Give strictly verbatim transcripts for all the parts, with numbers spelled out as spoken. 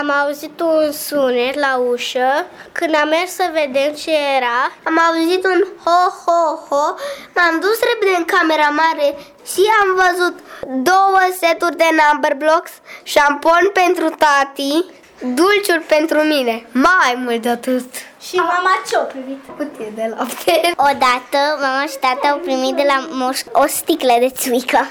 Am auzit un sunet la ușă. Când am mers să vedem ce era, am auzit un ho-ho-ho. M-am dus repede în camera mare și am văzut două seturi de number blocks, șampon pentru tati, dulciuri pentru mine. Mai mult de atât. Și mama ce-a primit? Cutie de lapte. Odată mama și tata au primit de la moș o sticlă de țuică.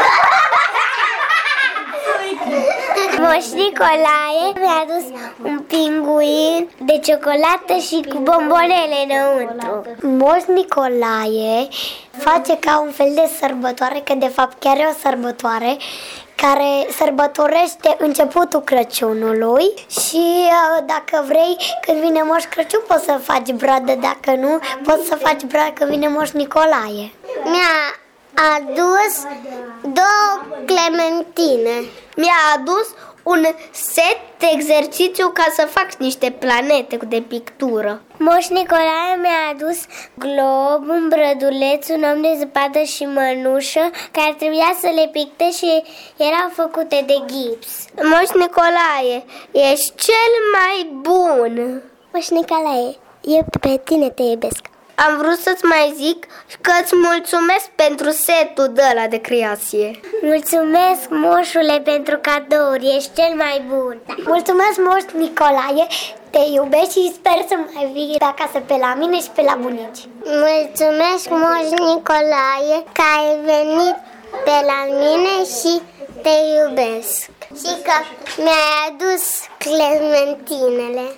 Moș Nicolae mi-a adus un pinguin de ciocolată și cu bombonele înăuntru. Moș Nicolae face ca un fel de sărbătoare, că de fapt chiar e o sărbătoare care sărbătorește începutul Crăciunului și dacă vrei, când vine Moș Crăciun poți să faci bradă, dacă nu, poți să faci bradă când vine Moș Nicolae. Mi-a adus două clementine. Mi-a adus un set de exercițiu ca să fac niște planete de pictură. Moș Nicolae mi-a adus glob, un brăduleț, un om de zăpadă și mănușă care trebuia să le picte și erau făcute de gips. Moș Nicolae, ești cel mai bun! Moș Nicolae, eu pe tine te iubesc. Am vrut să-ți mai zic că îți mulțumesc pentru setul de ăla de creație. Mulțumesc, moșule, pentru cadouri, ești cel mai bun. Mulțumesc, Moș Nicolae, te iubesc și sper să mai vii pe acasă pe la mine și pe la bunici. Mulțumesc, Moș Nicolae, că ai venit pe la mine și te iubesc. Și că mi-ai adus clementinele.